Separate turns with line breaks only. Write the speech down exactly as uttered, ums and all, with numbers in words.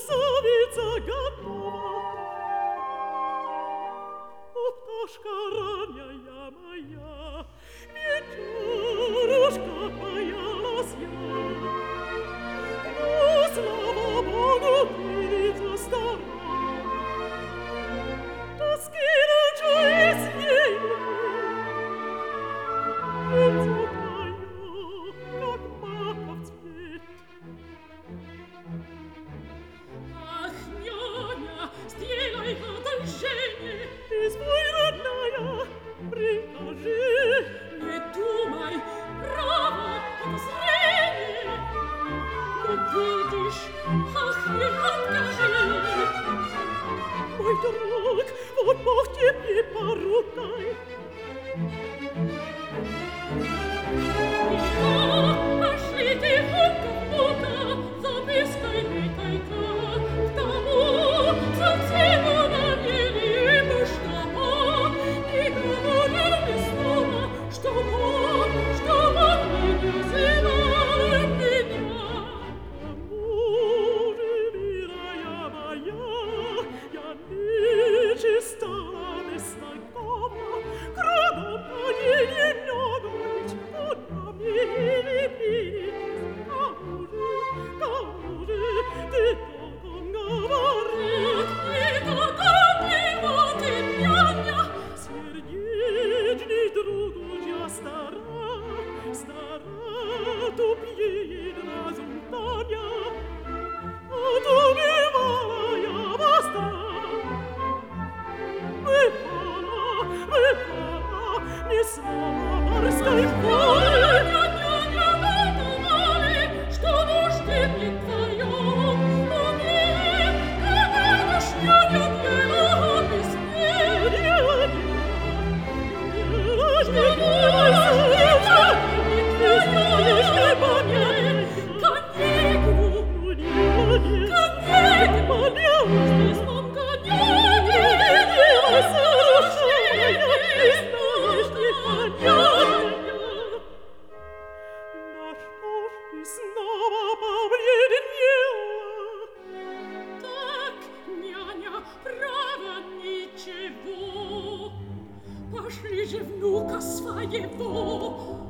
красавица готова. О, пташка ранняя моя, вечерушка боялась я. Ну, слава Богу, ты стара, тоски ночует с ней. Лицо твое, как маков цвет.
Ах, няня, сделай одолжение.
Изволь, родная, прикажи.
Не думай, право, подозрение. Но видишь, ах, не откажи.
Мой друг, вот Бог тебе порутай.
Пошли тихонько в бока, запиской не тайка, к тому совсем навели башка, и говорил ни слова, что он, что он не называл меня.
Кому же, милая моя, я нечиста, незнакома, кругом поди немного, ведь куда мне видеть? Кому же, кому же ты толком говоришь?
И только пиво ты, няня,
Сердечный другу я стара, стара, тупеет разум Таня, отумевала я востра. Бывала, бывала, не слова морской воли.
няня, надумали, что нужды не твоем уме, когда уж няня пела песни.
Снова побледнела.
Так, няня, право ничего. Пошли же внука своего